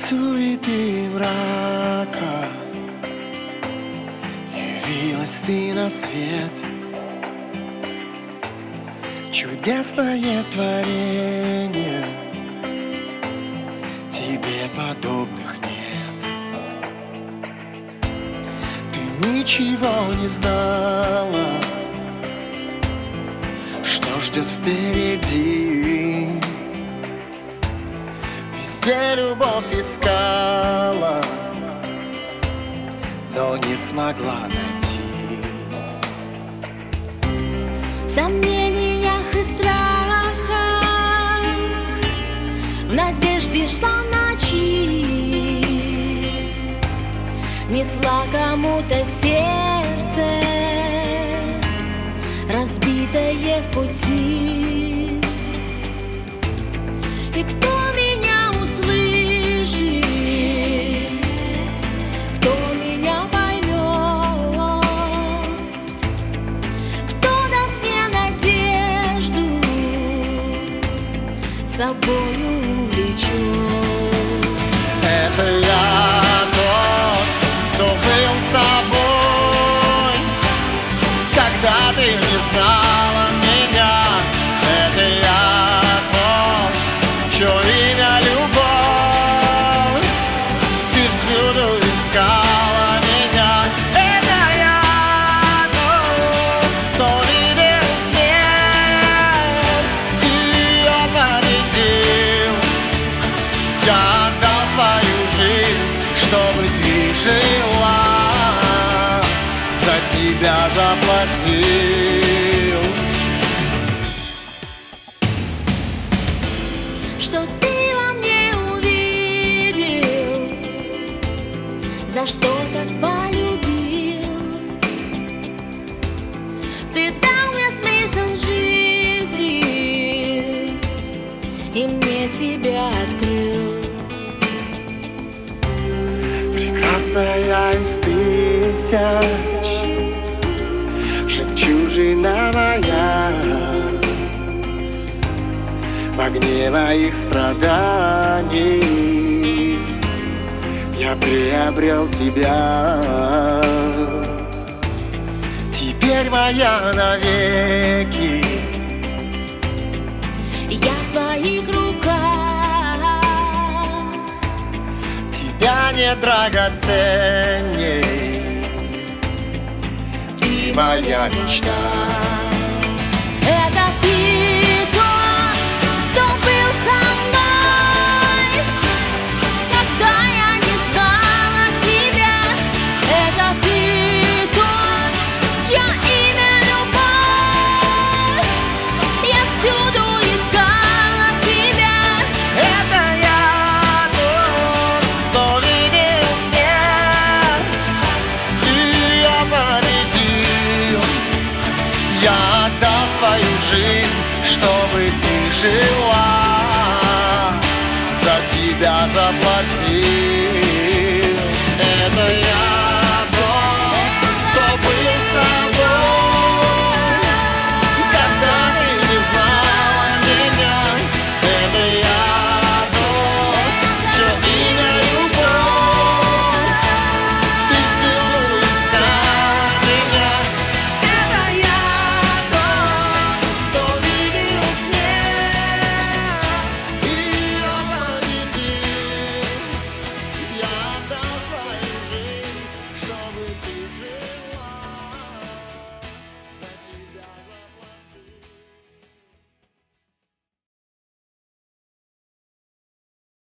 суеты мрака явилась ты на свет. Чудесное творение, тебе подобных нет. Ты ничего не знала, что ждет впереди. Везде любовь искала, но не смогла найти. В сомнениях и страхах, в надежде, что ночи несла кому-то сердце, разбитое в пути. И кто меня услышит, кто меня поймет, кто даст мне надежду, собою увлечет. Это я тот, кто был с тобой, когда ты не знала меня. Это я тот, чье имя любовь, ты всюду искала меня. Это я тот, кто видел смерть и ее победил. Я отдал свою жизнь, чтобы ты жила, за тебя заплатил. Что ты во мне увидел, за что так полюбил. Ты дал мне смысл жизни и мне себя открыл. Прекрасная из тысяч, жемчужина моя, в огне моих страданий я приобрел тебя. Теперь моя навеки, Я в твоих руках, тебя не драгоценней, ты моя мечта. это ты тот, кто был со мной, когда я не знала тебя. Это ты тот, чье имя любовь, я всюду искала тебя. Это я тот, кто видел смерть и ее победил. Я отдал свою жизнь, чтобы ты жила, за тебя заплатил.